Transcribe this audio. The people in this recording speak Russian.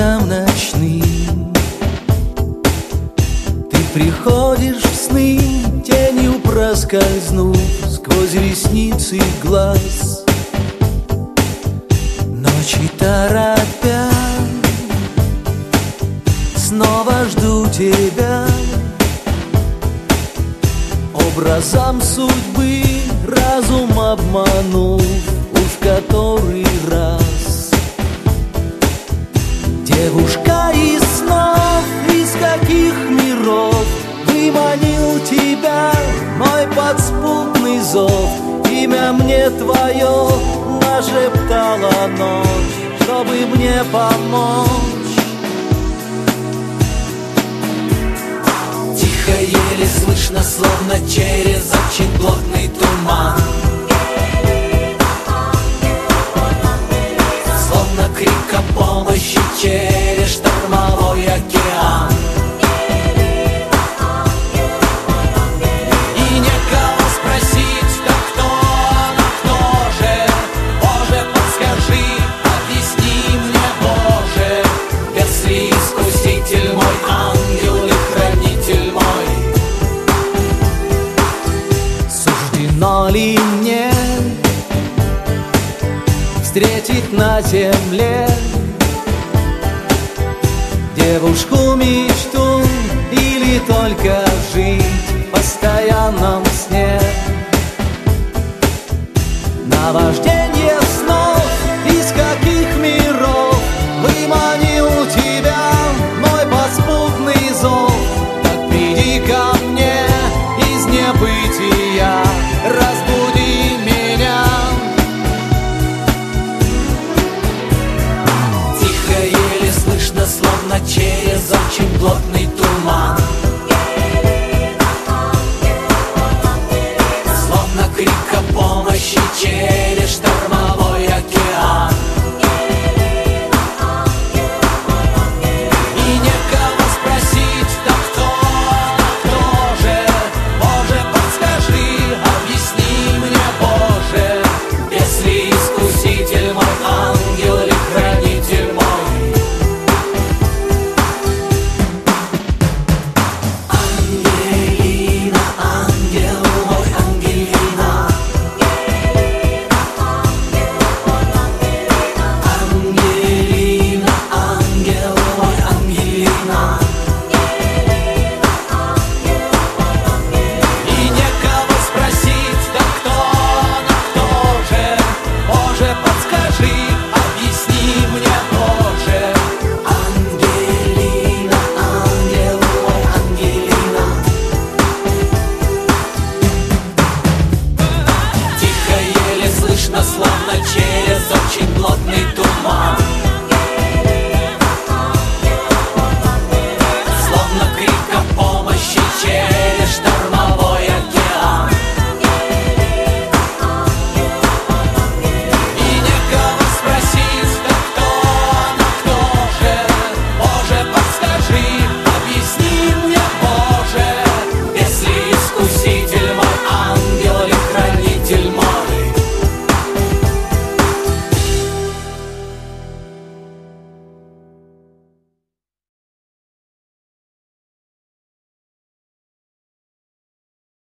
ночам ночным. Ты приходишь в сны, тенью проскользнув сквозь ресницы глаз. Ночи торопя, снова жду тебя. Образом судьбы разум обманув уж в который раз. Девушка из снов, из каких миров выманил тебя мой подспудный зов. Имя мне твое нашептала ночь, чтобы мне помочь. Тихо, еле слышно, словно через очень плотный туман. Словно крик о помощи через штормовой океан. И некого спросить, да кто она, кто же? Боже, подскажи, объясни мне, Боже, если искуситель мой, ангел и хранитель мой. Суждено ли мне встретить на земле девушку мечту или только жить в постоянном сне? Наваждение снов, из каких миров выманил тебя мой подспудный зов. Так приди ко мне из небытия, разбуди меня. Тихо, еле слышно, словно через очень плотный туман. Словно крик о помощи через